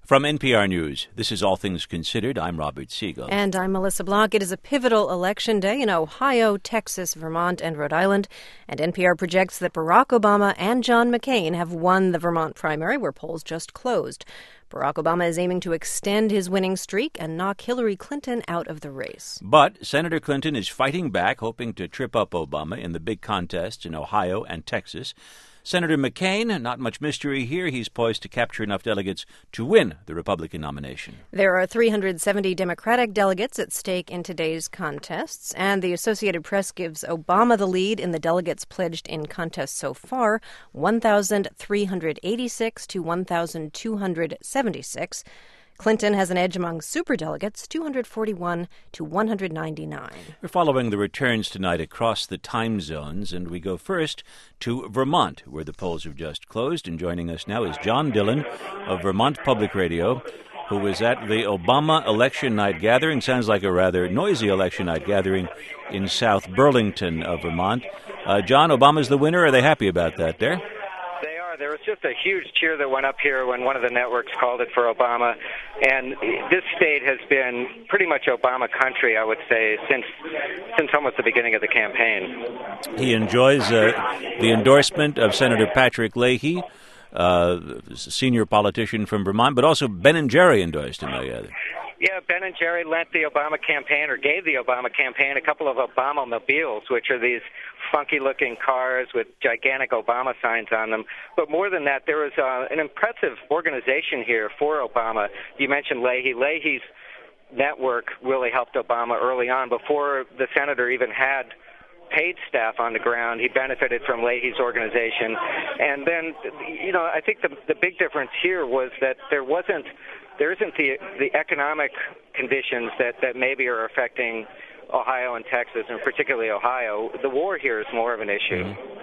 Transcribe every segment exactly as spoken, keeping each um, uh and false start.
From N P R News, this is All Things Considered. I'm Robert Siegel. And I'm Melissa Block. It is a pivotal election day in Ohio, Texas, Vermont, and Rhode Island. And N P R projects that Barack Obama and John McCain have won the Vermont primary, where polls just closed. Barack Obama is aiming to extend his winning streak and knock Hillary Clinton out of the race. But Senator Clinton is fighting back, hoping to trip up Obama in the big contests in Ohio and Texas. Senator McCain, not much mystery here. He's poised to capture enough delegates to win the Republican nomination. There are three hundred seventy Democratic delegates at stake in today's contests, and the Associated Press gives Obama the lead in the delegates pledged in contests so far, one thousand three hundred eighty-six to one thousand two hundred seventy-six. Clinton has an edge among superdelegates, two hundred forty-one to one hundred ninety-nine. We're following the returns tonight across the time zones, and we go first to Vermont, where the polls have just closed. And joining us now is John Dillon of Vermont Public Radio, who was at the Obama election night gathering. Sounds like a rather noisy election night gathering in South Burlington of Vermont. Uh, John, Obama's the winner. Are they happy about that there? There was just a huge cheer that went up here when one of the networks called it for Obama, and this state has been pretty much Obama country, I would say, since since almost the beginning of the campaign. He enjoys uh, the endorsement of Senator Patrick Leahy, uh, senior politician from Vermont, but also Ben and Jerry endorsed him, I gather. Yeah, Ben and Jerry lent the Obama campaign, or gave the Obama campaign, a couple of Obama-mobiles, which are these funky-looking cars with gigantic Obama signs on them. But more than that, there was uh, an impressive organization here for Obama. You mentioned Leahy. Leahy's network really helped Obama early on. Before the senator even had paid staff on the ground, he benefited from Leahy's organization. And then, you know, I think the the big difference here was that there wasn't, there isn't the the economic conditions that, that maybe are affecting Ohio and Texas, and particularly Ohio. The war here is more of an issue.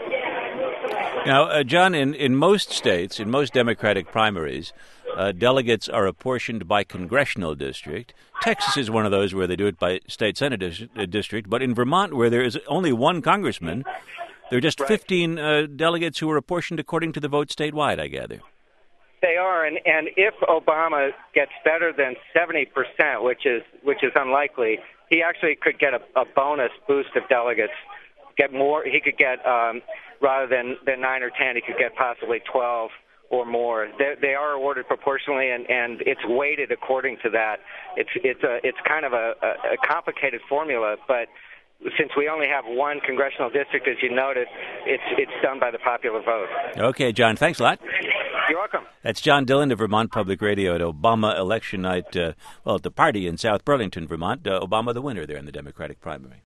Mm-hmm. Now, uh, John, in, in most states, in most Democratic primaries, uh, delegates are apportioned by congressional district. Texas is one of those where they do it by state senate dis- district, but in Vermont, where there is only one congressman, there are just right. fifteen uh, delegates who are apportioned according to the vote statewide, I gather. They are, and, and if Obama gets better than seventy percent, which is which is unlikely, he actually could get a, a bonus boost of delegates. Get more. He could get um, rather than, than nine or ten, he could get possibly twelve or more. They, they are awarded proportionally, and, and it's weighted according to that. It's it's a it's kind of a, a complicated formula, but since we only have one congressional district, as you noted, it's it's done by the popular vote. Okay, John. Thanks a lot. You're welcome. That's John Dillon of Vermont Public Radio at Obama election night, uh, well, at the party in South Burlington, Vermont. Uh, Obama the winner there in the Democratic primary.